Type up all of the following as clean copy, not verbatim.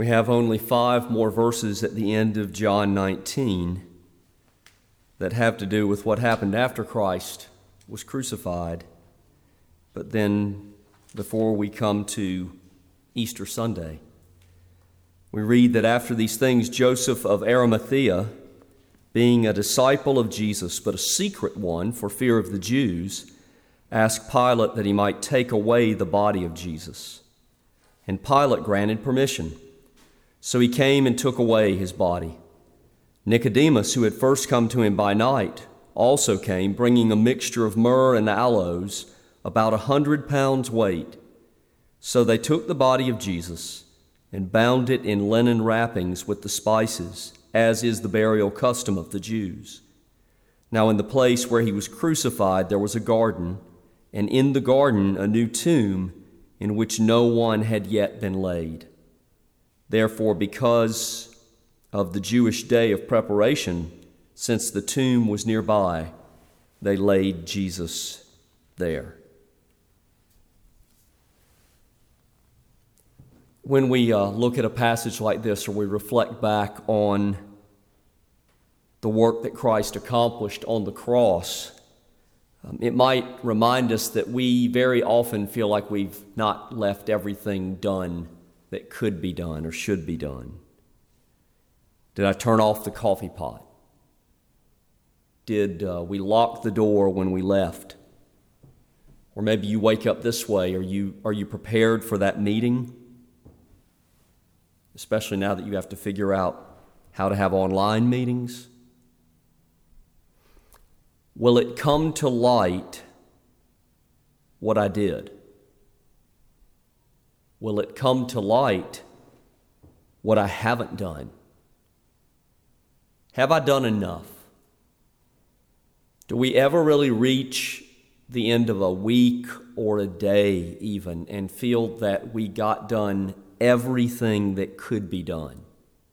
We have only 5 more verses at the end of John 19 that have to do with what happened after Christ was crucified. But then, before we come to Easter Sunday, we read that after these things, Joseph of Arimathea, being a disciple of Jesus, but a secret one for fear of the Jews, asked Pilate that he might take away the body of Jesus. And Pilate granted permission. So he came and took away his body. Nicodemus, who had first come to him by night, also came, bringing a mixture of myrrh and aloes, about 100 pounds weight. So they took the body of Jesus and bound it in linen wrappings with the spices, as is the burial custom of the Jews. Now in the place where he was crucified there was a garden, and in the garden a new tomb in which no one had yet been laid. Therefore, because of the Jewish day of preparation, since the tomb was nearby, they laid Jesus there. When we look at a passage like this, or we reflect back on the work that Christ accomplished on the cross, it might remind us that we very often feel like we've not left everything done that could be done or should be done. Did I turn off the coffee pot? Did we lock the door when we left? Or maybe you wake up this way. Are you prepared for that meeting? Especially now that you have to figure out how to have online meetings. Will it come to light what I did? Will it come to light what I haven't done? Have I done enough? Do we ever really reach the end of a week or a day even and feel that we got done everything that could be done?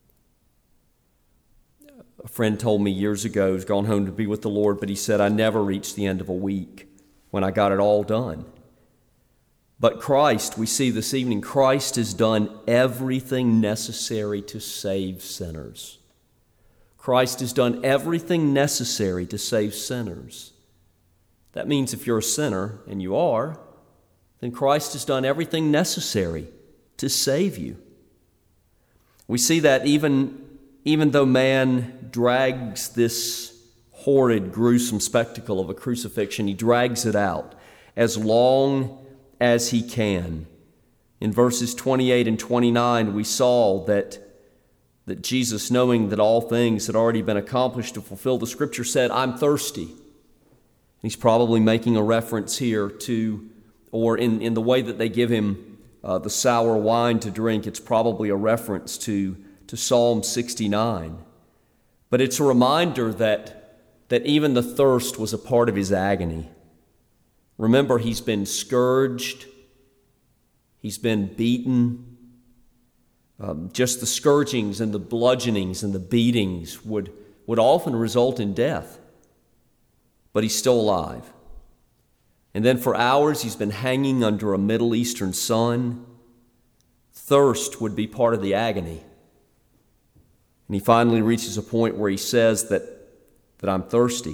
A friend told me years ago, he's gone home to be with the Lord, but he said, I never reached the end of a week when I got it all done. But Christ, we see this evening, Christ has done everything necessary to save sinners. Christ has done everything necessary to save sinners. That means if you're a sinner, and you are, then Christ has done everything necessary to save you. We see that even though man drags this horrid, gruesome spectacle of a crucifixion, he drags it out as long as he can. In verses 28 and 29, we saw that Jesus, knowing that all things had already been accomplished to fulfill the Scripture, said, I'm thirsty. He's probably making a reference here to, or in the way that they give him the sour wine to drink, it's probably a reference to Psalm 69. But it's a reminder that even the thirst was a part of his agony. Remember, he's been scourged, he's been beaten. Just the scourgings and the bludgeonings and the beatings would often result in death. But he's still alive. And then for hours he's been hanging under a Middle Eastern sun. Thirst would be part of the agony. And he finally reaches a point where he says that I'm thirsty.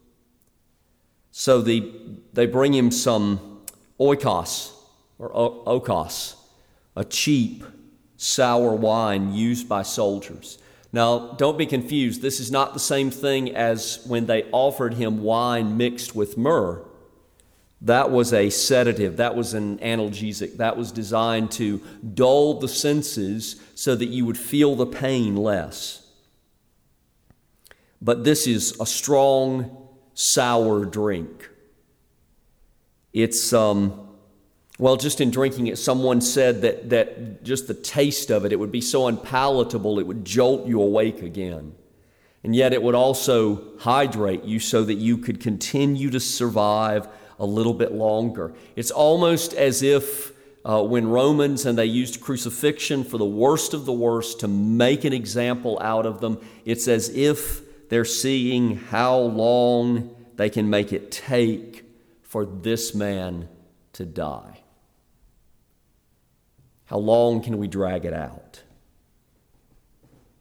So they bring him some oikos, or okos, a cheap, sour wine used by soldiers. Now, don't be confused. This is not the same thing as when they offered him wine mixed with myrrh. That was a sedative. That was an analgesic. That was designed to dull the senses so that you would feel the pain less. But this is a strong, sour drink. It's, just in drinking it, someone said that just the taste of it, it would be so unpalatable, it would jolt you awake again. And yet it would also hydrate you so that you could continue to survive a little bit longer. It's almost as if when Romans, and they used crucifixion for the worst of the worst to make an example out of them, it's as if they're seeing how long they can make it take for this man to die. How long can we drag it out?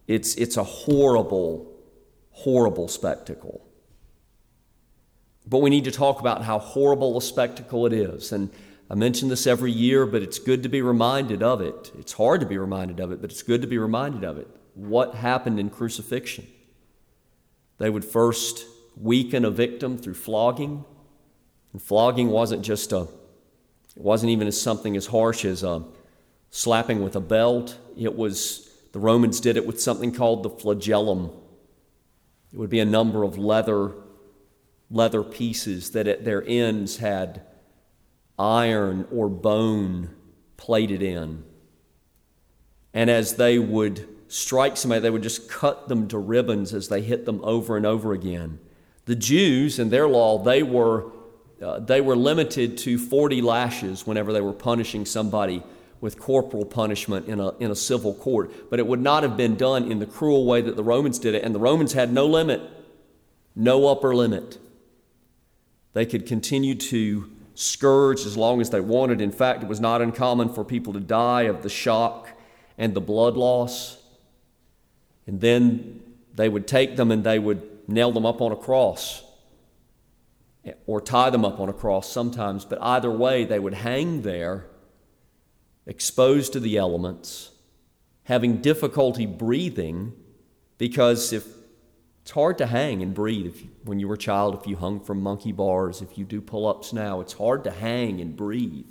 It's a horrible, horrible spectacle. But we need to talk about how horrible a spectacle it is. And I mention this every year, but it's good to be reminded of it. It's hard to be reminded of it, but it's good to be reminded of it. What happened in crucifixion? They would first weaken a victim through flogging. And flogging wasn't even something as harsh as slapping with a belt. The Romans did it with something called the flagellum. It would be a number of leather pieces that at their ends had iron or bone plated in. And as they would strike somebody, they would just cut them to ribbons as they hit them over and over again. The Jews, in their law, they were limited to 40 lashes whenever they were punishing somebody with corporal punishment in a civil court. But it would not have been done in the cruel way that the Romans did it. And the Romans had no limit, no upper limit. They could continue to scourge as long as they wanted. In fact, it was not uncommon for people to die of the shock and the blood loss. And then they would take them and they would nail them up on a cross or tie them up on a cross sometimes. But either way, they would hang there, exposed to the elements, having difficulty breathing, because it's hard to hang and breathe. When you were a child, if you hung from monkey bars, if you do pull-ups now, it's hard to hang and breathe.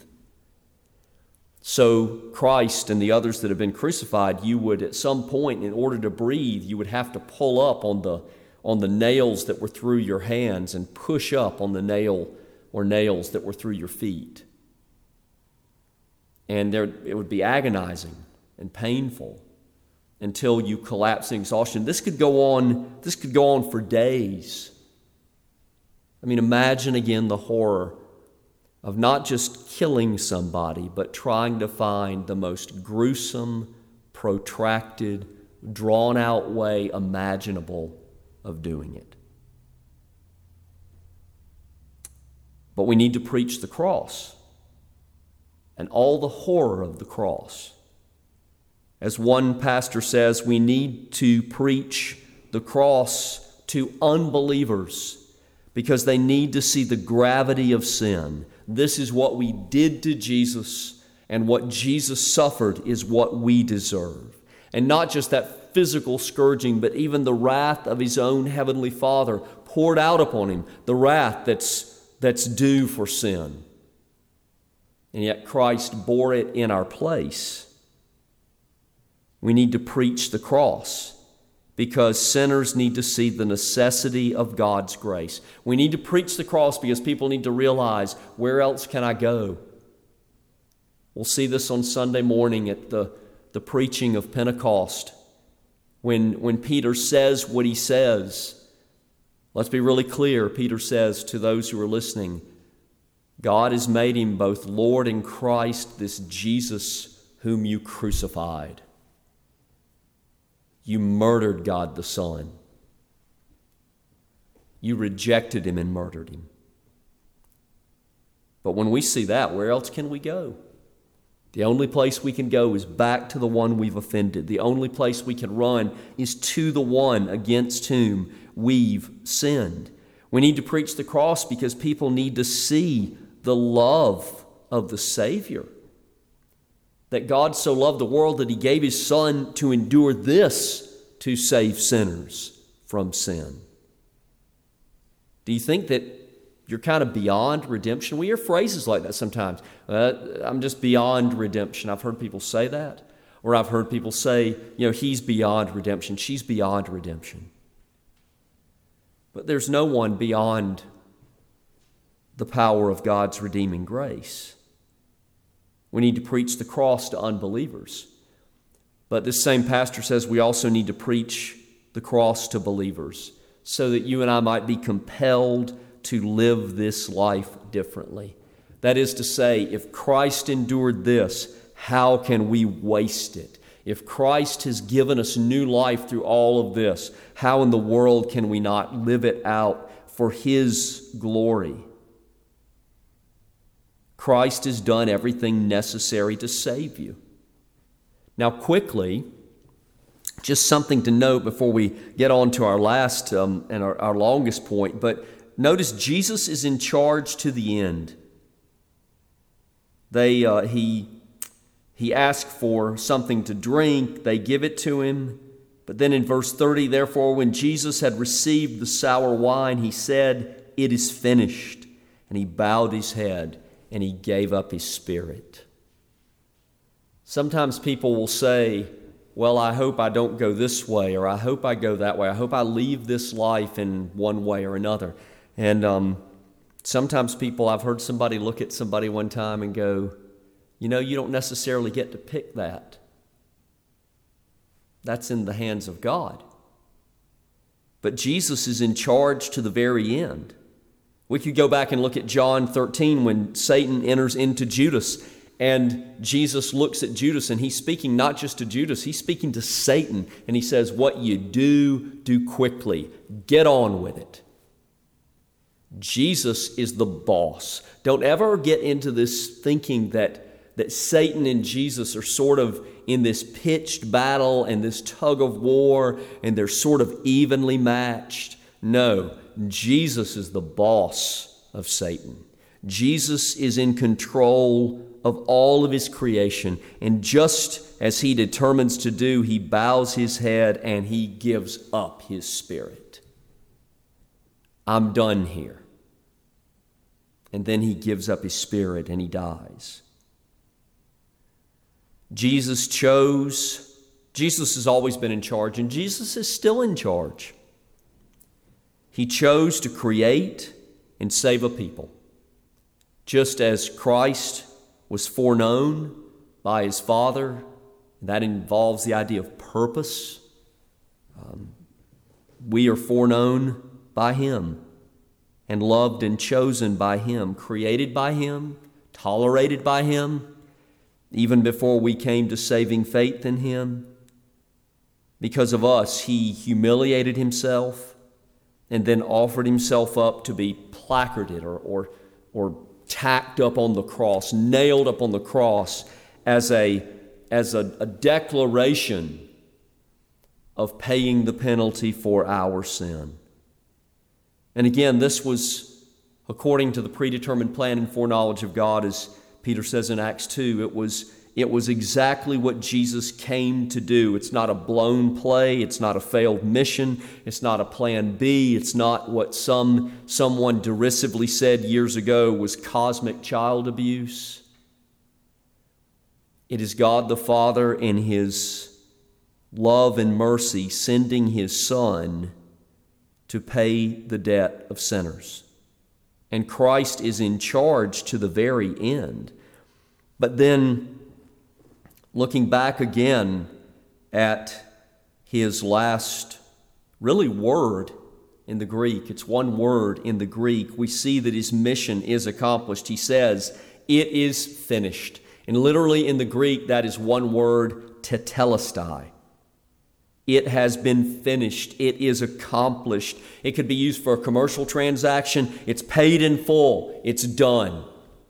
So Christ and the others that have been crucified, you would at some point, in order to breathe, you would have to pull up on the nails that were through your hands and push up on the nails that were through your feet. And it would be agonizing and painful until you collapse in exhaustion. This could go on for days. I mean, imagine again the horror of not just killing somebody, but trying to find the most gruesome, protracted, drawn-out way imaginable of doing it. But we need to preach the cross and all the horror of the cross. As one pastor says, we need to preach the cross to unbelievers because they need to see the gravity of sin. This is what we did to Jesus, and what Jesus suffered is what we deserve. And not just that physical scourging, but even the wrath of his own heavenly Father poured out upon him, the wrath that's due for sin. And yet Christ bore it in our place. We need to preach the cross because sinners need to see the necessity of God's grace. We need to preach the cross because people need to realize, where else can I go? We'll see this on Sunday morning at the preaching of Pentecost. When Peter says what he says, let's be really clear. Peter says to those who are listening, God has made him both Lord and Christ, this Jesus whom you crucified. You murdered God the Son. You rejected him and murdered him. But when we see that, where else can we go? The only place we can go is back to the one we've offended. The only place we can run is to the one against whom we've sinned. We need to preach the cross because people need to see the love of the Savior. That God so loved the world that he gave his Son to endure this to save sinners from sin. Do you think that you're kind of beyond redemption? We hear phrases like that sometimes. I'm just beyond redemption. I've heard people say that. Or I've heard people say, he's beyond redemption. She's beyond redemption. But there's no one beyond the power of God's redeeming grace. We need to preach the cross to unbelievers. But this same pastor says we also need to preach the cross to believers so that you and I might be compelled to live this life differently. That is to say, if Christ endured this, how can we waste it? If Christ has given us new life through all of this, how in the world can we not live it out for his glory? Christ has done everything necessary to save you. Now quickly, Just something to note before we get on to our last and our longest point. But notice Jesus is in charge to the end. He asked for something to drink. They give it to him. But then in verse 30, therefore, when Jesus had received the sour wine, he said, "It is finished." And he bowed his head and he gave up his spirit. Sometimes people will say, well, I hope I don't go this way, or I hope I go that way. I hope I leave this life in one way or another. And sometimes I've heard somebody look at somebody one time and go, you don't necessarily get to pick that. That's in the hands of God. But Jesus is in charge to the very end. We could go back and look at John 13 when Satan enters into Judas, and Jesus looks at Judas, and he's speaking not just to Judas, he's speaking to Satan, and he says, what you do quickly. Get on with it. Jesus is the boss. Don't ever get into this thinking that Satan and Jesus are sort of in this pitched battle and this tug of war, and they're sort of evenly matched. No, Jesus is the boss of Satan. Jesus is in control of all of his creation, and just as he determines to do, he bows his head and he gives up his spirit. I'm done here. And then he gives up his spirit and he dies. Jesus has always been in charge, and Jesus is still in charge. He chose to create and save a people. Just as Christ was foreknown by his Father, that involves the idea of purpose. We are foreknown by him and loved and chosen by him, created by him, tolerated by him, even before we came to saving faith in him. Because of us, he humiliated himself and then offered himself up to be placarded or tacked up on the cross, nailed up on the cross as a declaration of paying the penalty for our sin. And again, this was according to the predetermined plan and foreknowledge of God, as Peter says in Acts 2. It was exactly what Jesus came to do. It's not a blown play. It's not a failed mission. It's not a plan B. It's not what someone derisively said years ago was cosmic child abuse. It is God the Father in his love and mercy sending his Son to pay the debt of sinners. And Christ is in charge to the very end. But then, looking back again at his last word in the Greek, it's one word in the Greek, we see that his mission is accomplished. He says, "It is finished." And literally in the Greek, that is one word, tetelestai. It has been finished. It is accomplished. It could be used for a commercial transaction. It's paid in full. It's done.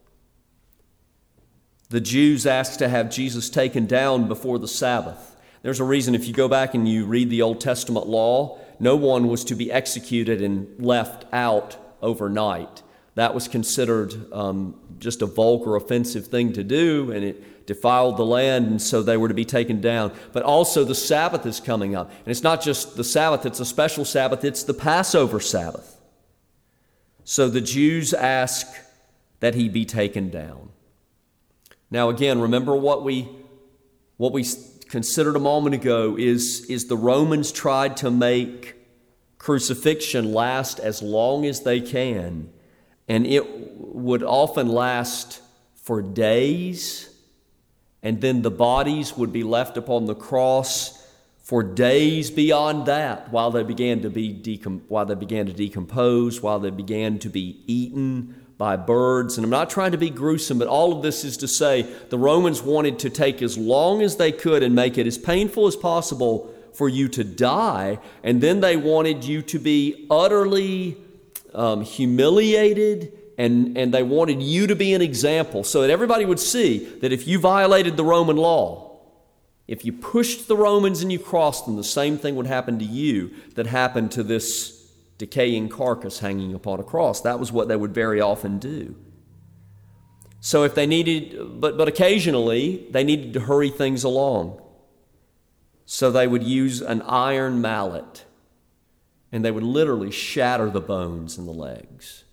The Jews asked to have Jesus taken down before the Sabbath. There's a reason, if you go back and you read the Old Testament law, no one was to be executed and left out overnight. That was considered just a vulgar, offensive thing to do, and it defiled the land, and so they were to be taken down. But also the Sabbath is coming up. And it's not just the Sabbath, it's a special Sabbath, it's the Passover Sabbath. So the Jews ask that he be taken down. Now again, remember what we considered a moment ago is the Romans tried to make crucifixion last as long as they can, and it would often last for days, and then the bodies would be left upon the cross for days beyond that, while they began to decompose, while they began to be eaten by birds. And I'm not trying to be gruesome, but all of this is to say the Romans wanted to take as long as they could and make it as painful as possible for you to die, and then they wanted you to be utterly humiliated, and they wanted you to be an example so that everybody would see that if you violated the Roman law, If you pushed the Romans and you crossed them, the same thing would happen to you that happened to this decaying carcass hanging upon a cross. That was what they would very often do. So if they needed, but occasionally they needed to hurry things along. So they would use an iron mallet, and they would literally shatter the bones in the legs.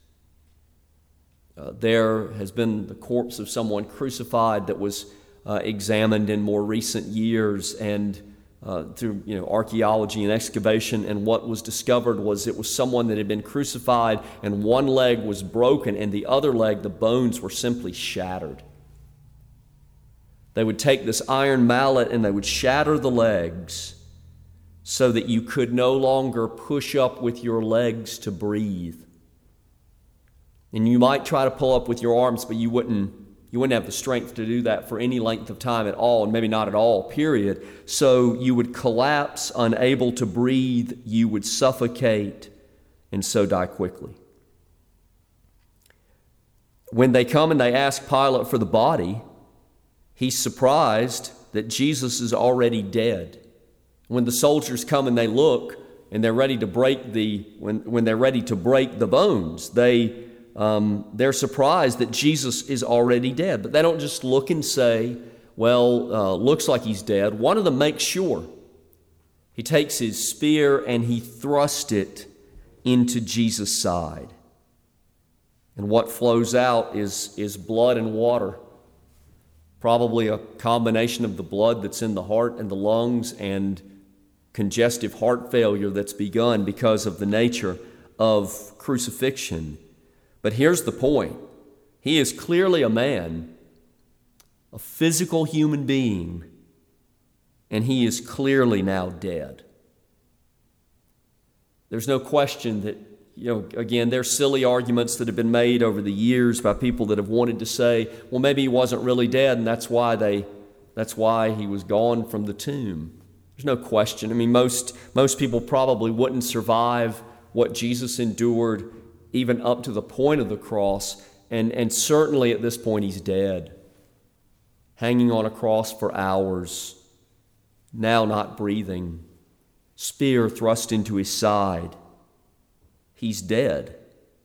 There has been the corpse of someone crucified that was examined in more recent years, and through archaeology and excavation, and what was discovered was it was someone that had been crucified, and one leg was broken, and the other leg, the bones were simply shattered. They would take this iron mallet and they would shatter the legs so that you could no longer push up with your legs to breathe. And you might try to pull up with your arms, but you wouldn't have the strength to do that for any length of time at all, and maybe not at all, period. So you would collapse, unable to breathe, you would suffocate, and so die quickly. When they come and they ask Pilate for the body, he's surprised that Jesus is already dead. When the soldiers come and they look, and they're ready to break when they're ready to break the bones, they're surprised that Jesus is already dead. But they don't just look and say, well, looks like he's dead. One of them makes sure. He takes his spear and he thrusts it into Jesus' side. And what flows out is blood and water. Probably a combination of the blood that's in the heart and the lungs and congestive heart failure that's begun because of the nature of crucifixion. But here's the point. He is clearly a man, a physical human being, and he is clearly now dead. There's no question that, again, there's silly arguments that have been made over the years by people that have wanted to say, well, maybe he wasn't really dead, and that's why he was gone from the tomb. There's no question. I mean, most people probably wouldn't survive what Jesus endured even up to the point of the cross, and certainly at this point he's dead, hanging on a cross for hours, now not breathing, spear thrust into his side. He's dead.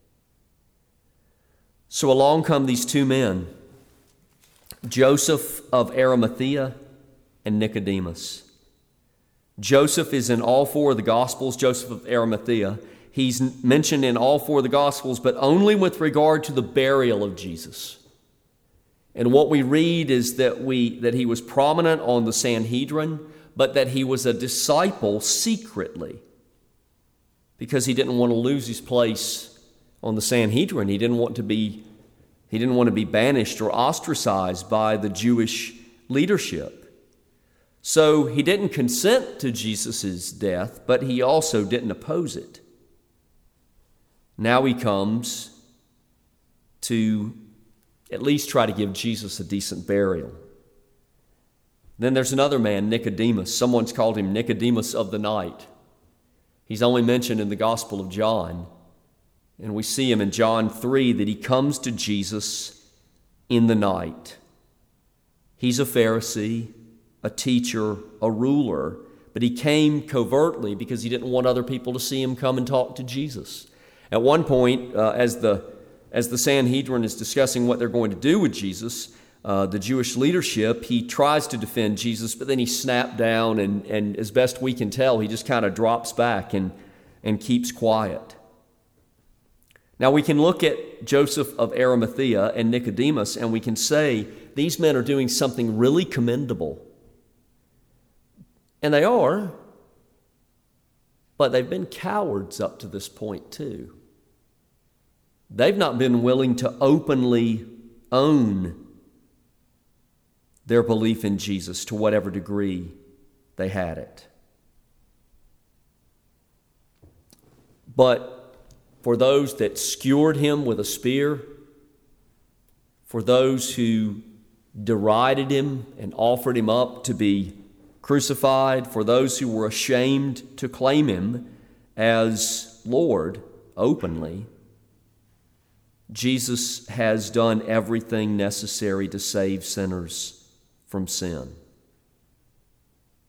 So along come these two men, Joseph of Arimathea and Nicodemus. Joseph is in all four of the Gospels, Joseph of Arimathea. He's mentioned in all four of the Gospels, but only with regard to the burial of Jesus. And what we read is that he was prominent on the Sanhedrin, but that he was a disciple secretly, because he didn't want to lose his place on the Sanhedrin. He didn't want to be banished or ostracized by the Jewish leadership. So he didn't consent to Jesus' death, but he also didn't oppose it. Now he comes to at least try to give Jesus a decent burial. Then there's another man, Nicodemus. Someone's called him Nicodemus of the night. He's only mentioned in the Gospel of John. And we see him in John 3 that he comes to Jesus in the night. He's a Pharisee, a teacher, a ruler, but he came covertly because he didn't want other people to see him come and talk to Jesus. At one point, as the Sanhedrin is discussing what they're going to do with Jesus, the Jewish leadership, he tries to defend Jesus, but then he snapped down, and as best we can tell, he just kind of drops back and keeps quiet. Now we can look at Joseph of Arimathea and Nicodemus, and we can say these men are doing something really commendable. And they are, but they've been cowards up to this point too. They've not been willing to openly own their belief in Jesus to whatever degree they had it. But for those that skewered him with a spear, for those who derided him and offered him up to be crucified, for those who were ashamed to claim him as Lord openly, Jesus has done everything necessary to save sinners from sin.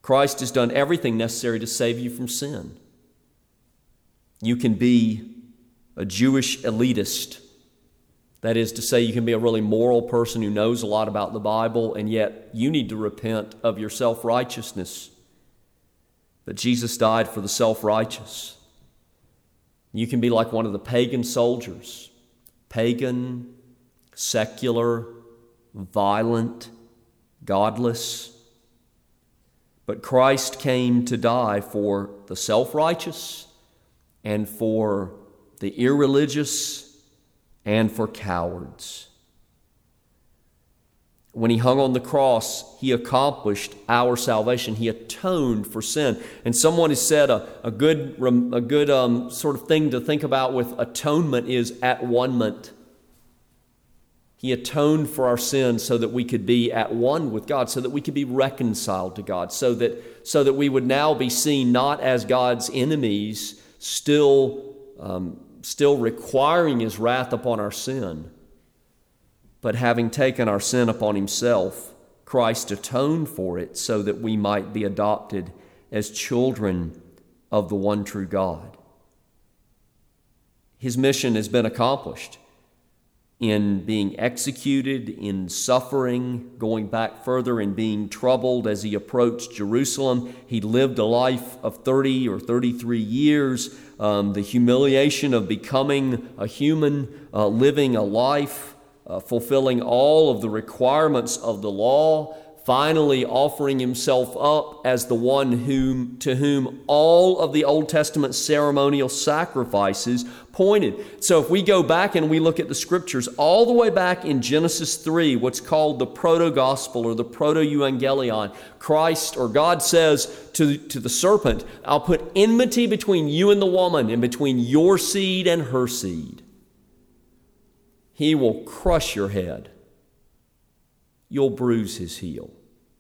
Christ has done everything necessary to save you from sin. You can be a Jewish elitist. That is to say, you can be a really moral person who knows a lot about the Bible, and yet you need to repent of your self-righteousness. But Jesus died for the self-righteous. You can be like one of the pagan soldiers, pagan, secular, violent, godless. But Christ came to die for the self-righteous and for the irreligious and for cowards. When he hung on the cross, he accomplished our salvation. He atoned for sin. And someone has said a good sort of thing to think about with atonement is at-one-ment. He atoned for our sins so that we could be at one with God, so that we could be reconciled to God, so that we would now be seen not as God's enemies, still requiring his wrath upon our sin, but having taken our sin upon himself, Christ atoned for it so that we might be adopted as children of the one true God. His mission has been accomplished in being executed, in suffering, going back further, in being troubled as he approached Jerusalem. He lived a life of 30 or 33 years, the humiliation of becoming a human, living a life, fulfilling all of the requirements of the law, finally offering himself up as the one to whom all of the Old Testament ceremonial sacrifices pointed. So if we go back and we look at the scriptures all the way back in Genesis 3, what's called the proto-gospel or the proto-evangelion, Christ or God says to the serpent, I'll put enmity between you and the woman and between your seed and her seed. He will crush your head. You'll bruise his heel.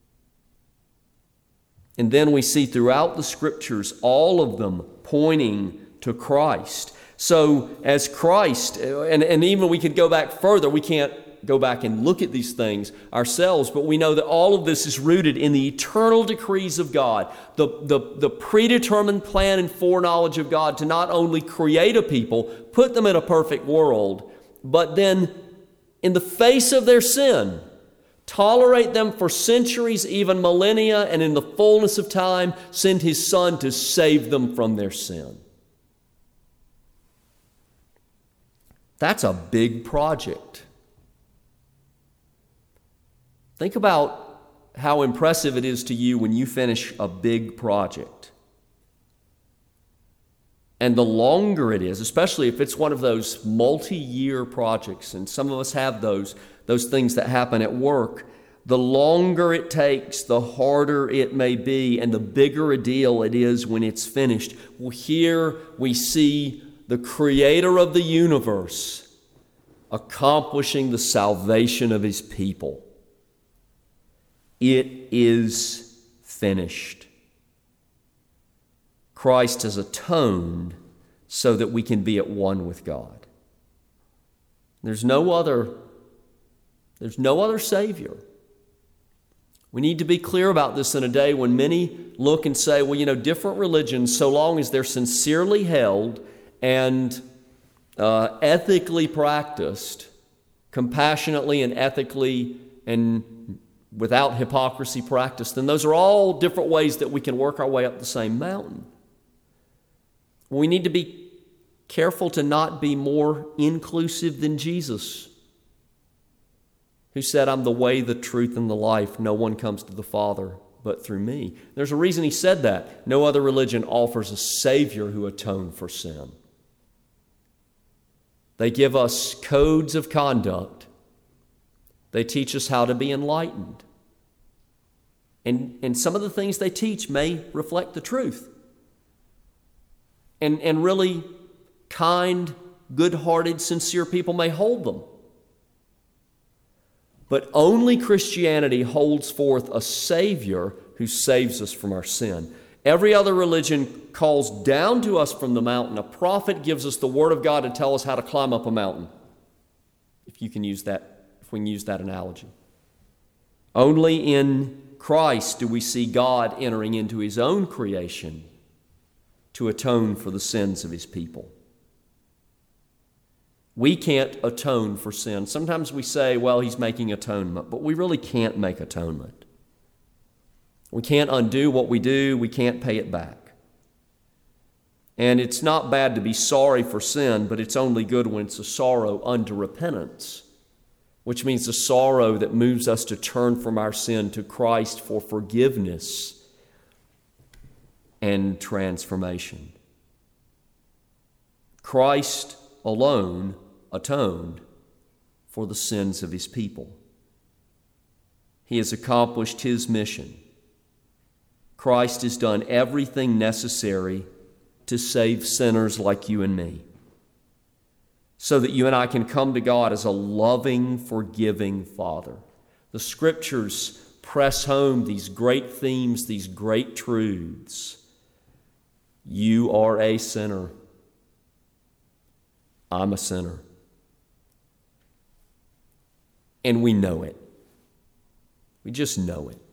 And then we see throughout the scriptures, all of them pointing to Christ. So as Christ, and even we could go back further, we can't go back and look at these things ourselves, but we know that all of this is rooted in the eternal decrees of God, the predetermined plan and foreknowledge of God to not only create a people, put them in a perfect world, but then in the face of their sin, tolerate them for centuries, even millennia, and in the fullness of time, send his Son to save them from their sin. That's a big project. Think about how impressive it is to you when you finish a big project. And the longer it is, especially if it's one of those multi-year projects, and some of us have those things that happen at work, the longer it takes, the harder it may be, and the bigger a deal it is when it's finished. Well, here we see the creator of the universe accomplishing the salvation of his people. It is finished. Christ has atoned so that we can be at one with God. There's no other Savior. We need to be clear about this in a day when many look and say, well, different religions, so long as they're sincerely held and ethically practiced, compassionately and ethically and without hypocrisy practiced, then those are all different ways that we can work our way up the same mountain. We need to be careful to not be more inclusive than Jesus, who said, I'm the way, the truth, and the life. No one comes to the Father but through me. There's a reason he said that. No other religion offers a Savior who atoned for sin. They give us codes of conduct. They teach us how to be enlightened. And some of the things they teach may reflect the truth. And really kind, good-hearted, sincere people may hold them. But only Christianity holds forth a Savior who saves us from our sin. Every other religion calls down to us from the mountain. A prophet gives us the Word of God to tell us how to climb up a mountain, if we can use that analogy. Only in Christ do we see God entering into his own creation to atone for the sins of his people. We can't atone for sin. Sometimes we say, well, he's making atonement, but we really can't make atonement. We can't undo what we do. We can't pay it back. And it's not bad to be sorry for sin, but it's only good when it's a sorrow unto repentance, which means a sorrow that moves us to turn from our sin to Christ for forgiveness and transformation. Christ alone atoned for the sins of his people. He has accomplished his mission. Christ has done everything necessary to save sinners like you and me, so that you and I can come to God as a loving, forgiving Father. The Scriptures press home these great themes, these great truths. You are a sinner. I'm a sinner. And we know it. We just know it.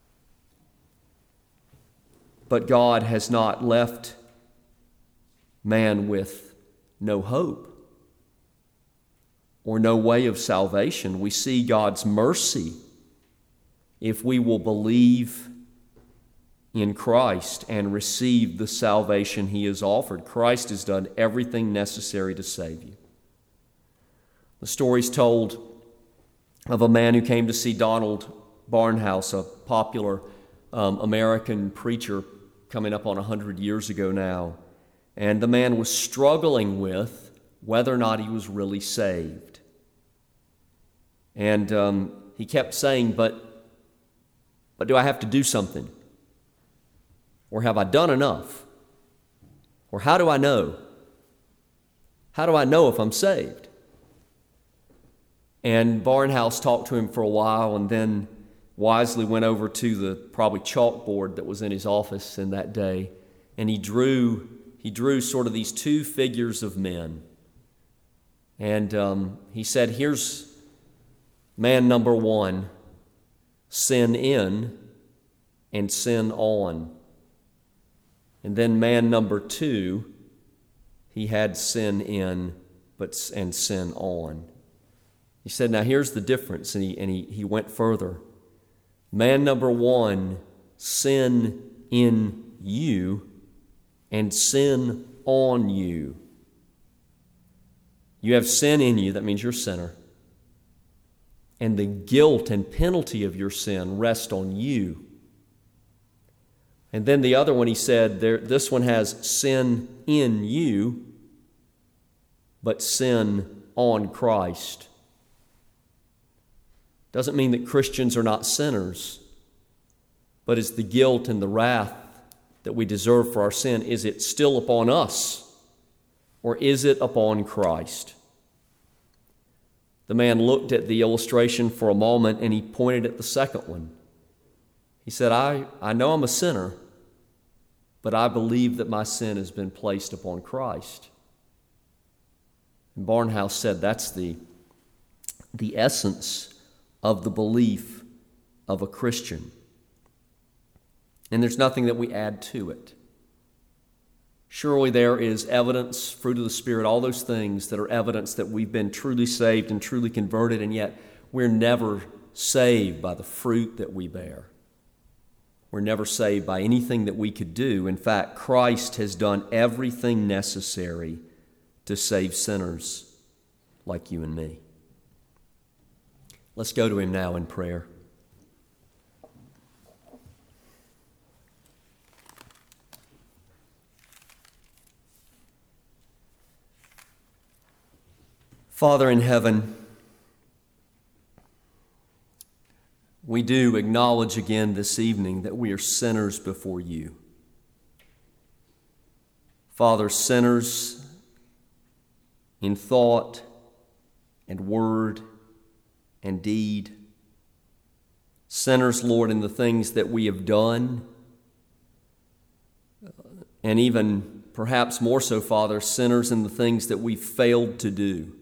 But God has not left man with no hope or no way of salvation. We see God's mercy if we will believe in Christ and receive the salvation he has offered. Christ has done everything necessary to save you. The story's told of a man who came to see Donald Barnhouse, a popular American preacher coming up on 100 years ago now. And the man was struggling with whether or not he was really saved. And he kept saying, but do I have to do something? Or have I done enough? Or how do I know? How do I know if I'm saved? And Barnhouse talked to him for a while and then wisely went over to the probably chalkboard that was in his office in that day, and he drew sort of these two figures of men. And he said, here's man number one, sin in and sin on. And then man number two, he had sin in and sin on. He said, now here's the difference, and he went further. Man number one, sin in you and sin on you. You have sin in you, that means you're a sinner. And the guilt and penalty of your sin rest on you. And then the other one, he said, this one has sin in you, but sin on Christ. Doesn't mean that Christians are not sinners, but is the guilt and the wrath that we deserve for our sin, is it still upon us, or is it upon Christ? The man looked at the illustration for a moment and he pointed at the second one. He said, I know I'm a sinner, but I believe that my sin has been placed upon Christ. And Barnhouse said that's the essence of the belief of a Christian. And there's nothing that we add to it. Surely there is evidence, fruit of the Spirit, all those things that are evidence that we've been truly saved and truly converted, and yet we're never saved by the fruit that we bear. We're never saved by anything that we could do. In fact, Christ has done everything necessary to save sinners like you and me. Let's go to him now in prayer. Father in heaven, we do acknowledge again this evening that we are sinners before you. Father, sinners in thought and word and deed. Sinners, Lord, in the things that we have done, and even perhaps more so, Father, sinners in the things that we failed to do.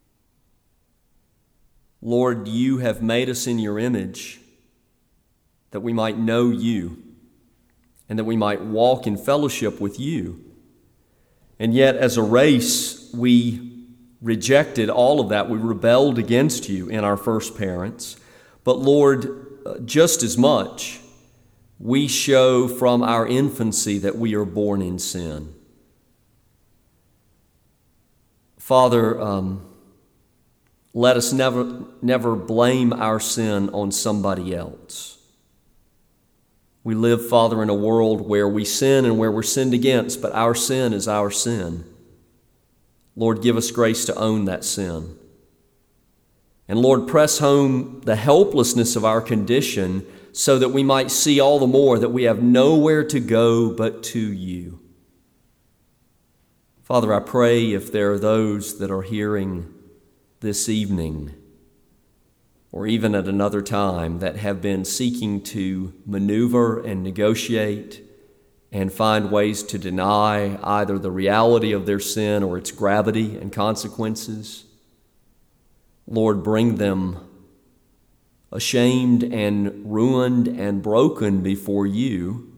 Lord, you have made us in your image, that we might know you, and that we might walk in fellowship with you. And yet, as a race, we rejected all of that. We rebelled against you in our first parents. But Lord, just as much, we show from our infancy that we are born in sin. Father, let us never blame our sin on somebody else. We live, Father, in a world where we sin and where we're sinned against, but our sin is our sin. Lord, give us grace to own that sin. And Lord, press home the helplessness of our condition so that we might see all the more that we have nowhere to go but to you. Father, I pray if there are those that are hearing this evening, or even at another time, that have been seeking to maneuver and negotiate and find ways to deny either the reality of their sin or its gravity and consequences, Lord, bring them ashamed and ruined and broken before you.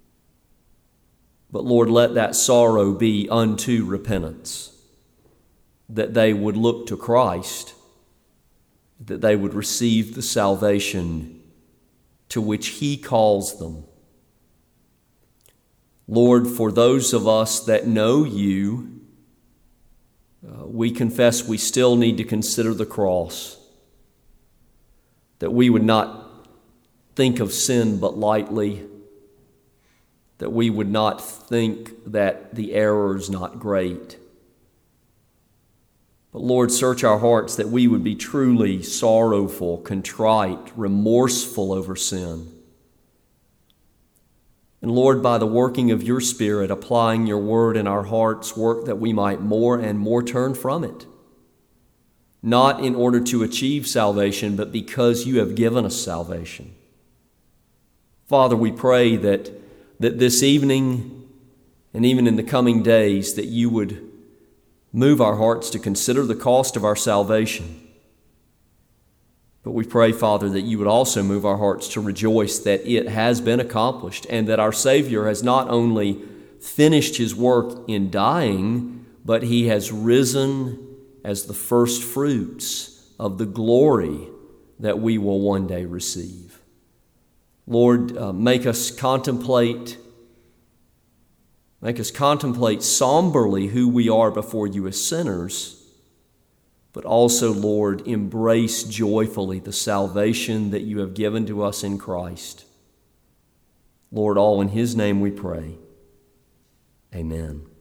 But Lord, let that sorrow be unto repentance, that they would look to Christ, that they would receive the salvation to which He calls them. Lord, for those of us that know you, we confess we still need to consider the cross, that we would not think of sin but lightly, that we would not think that the error is not great. But Lord, search our hearts that we would be truly sorrowful, contrite, remorseful over sin. And Lord, by the working of your Spirit, applying your word in our hearts, work that we might more and more turn from it. Not in order to achieve salvation, but because you have given us salvation. Father, we pray that this evening and even in the coming days, that you would move our hearts to consider the cost of our salvation. But we pray, Father, that you would also move our hearts to rejoice that it has been accomplished and that our Savior has not only finished his work in dying, but he has risen as the first fruits of the glory that we will one day receive. Lord, make us contemplate somberly who we are before you as sinners, but also, Lord, embrace joyfully the salvation that you have given to us in Christ. Lord, all in his name we pray. Amen.